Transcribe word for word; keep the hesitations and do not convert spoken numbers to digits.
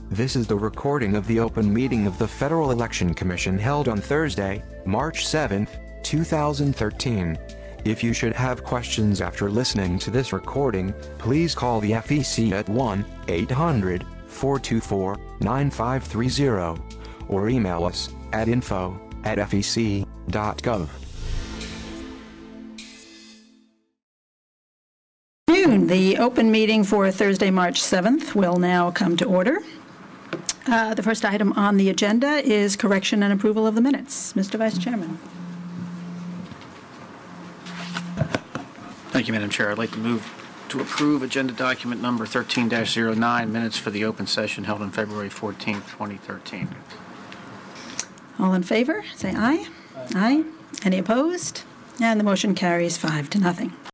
This is the recording of the open meeting of the Federal Election Commission held on Thursday, March seventh, two thousand thirteen. If you should have questions after listening to this recording, please call the F E C at one eight hundred, four two four, nine five three zero or email us at info at f e c dot gov. The open meeting for Thursday, March seventh will now come to order. Uh, the first item on the agenda is correction and approval of the minutes. Mister Vice Chairman. Thank you, Madam Chair. I'd like to move to approve agenda document number thirteen dash oh nine, minutes for the open session held on February fourteenth, twenty thirteen. All in favor, say aye. Aye. Aye. Any opposed? And the motion carries five to nothing.